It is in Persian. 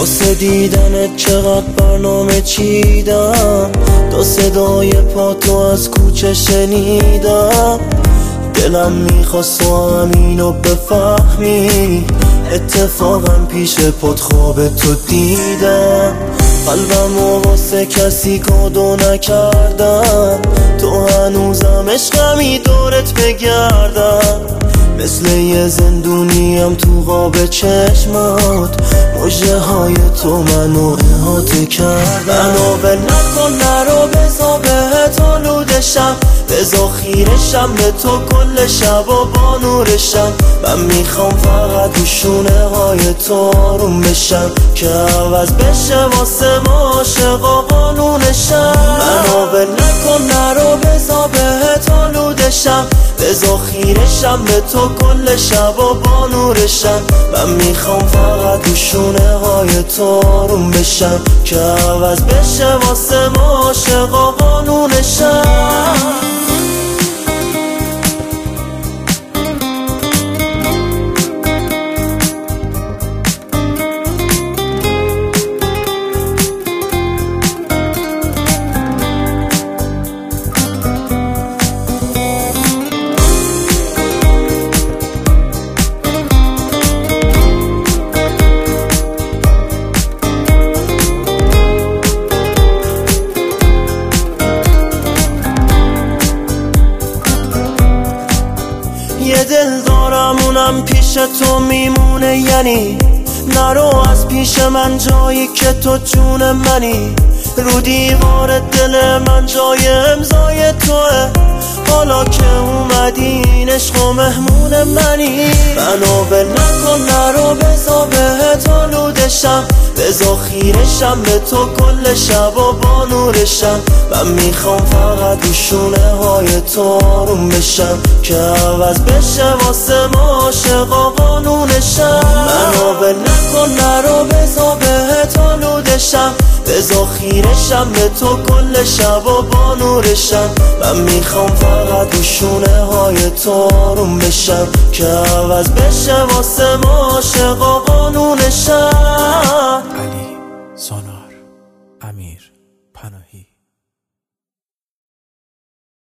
واسه دیدنت چقدر برنامه چیدم، تا صدای پاتو از کوچه شنیدم. دلم میخواست تو همینو بفهمی، اتفاقا پیش پات خواب تو دیدم. قلبمو واسه کسی کادو نکردم، تو هنوزم عشقمی دورت بگردم. مثل یه زندونیم تو قاب چشمات، مژه های تو منو احاطه کردن. منو ول نکن، نرو بزا بهت آلودشم، بزا خیرشم به تو کل شب و با نورشم. من میخوام فقط رو شونه های تو آروم بشم، که عوض بشه واسه ما عاشقا قانونشم. منو ول نکن، نرو بزا بهت آلودشم، بزا خیرشم به تو کل شب و با نورشم. من میخوام فقط رو شونه های تو آروم بشم، که عوض بشه واسه ما عاشقا قانونشم. یه دل دارم اونم پیش تو میمونه، یعنی نرو از پیش من جایی که تو جون منی. رو دیوار دل من جای امضای توه، حالا که اومدی این عشق و مهمون منی. منو ول نکن، نرو بزا بهت آلودشم، بزا خیرشم به تو کل شب و با نورشم. من میخوام فقط رو شونه های تو آروم بشم، که عوض بشه واسه ما عاشقا قانونشم. منو ول نکن، نرو بزا بهت آلودشم، بزا خیرشم به تو کل شب و با نورشم. من میخوام فقط رو شونه های تو آروم بشم، که عوض بشه واسه ما عاشقا قانونشم. علی سانا